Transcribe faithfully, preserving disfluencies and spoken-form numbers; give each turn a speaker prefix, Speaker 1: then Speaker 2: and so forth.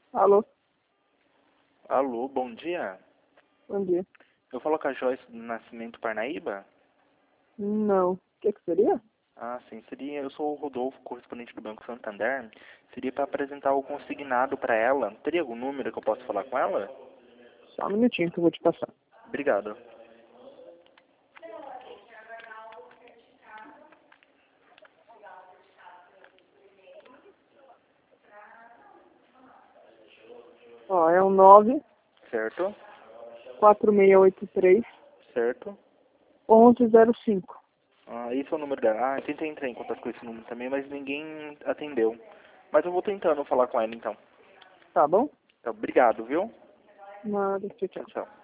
Speaker 1: Alô,
Speaker 2: Alô, bom dia.
Speaker 1: bom dia.
Speaker 2: Eu falo com a Joyce do Nascimento Parnaíba?
Speaker 1: Não. O que que seria?
Speaker 2: Ah, sim, seria. Eu sou o Rodolfo, correspondente do Banco Santander. Seria para apresentar o consignado para ela. Teria algum número que eu possa falar com ela?
Speaker 1: Só um minutinho que eu vou te passar.
Speaker 2: Obrigado.
Speaker 1: Ó, é um nove
Speaker 2: Certo?
Speaker 1: quatro seis oito três
Speaker 2: Certo?
Speaker 1: um um zero cinco.
Speaker 2: Ah, esse é o número dela. Ah, eu tentei entrar em contato com esse número também, mas ninguém atendeu. Mas eu vou tentando falar com ela então.
Speaker 1: Tá bom?
Speaker 2: Então, obrigado, viu?
Speaker 1: Nada, tchau, tchau.
Speaker 2: Tchau, tchau.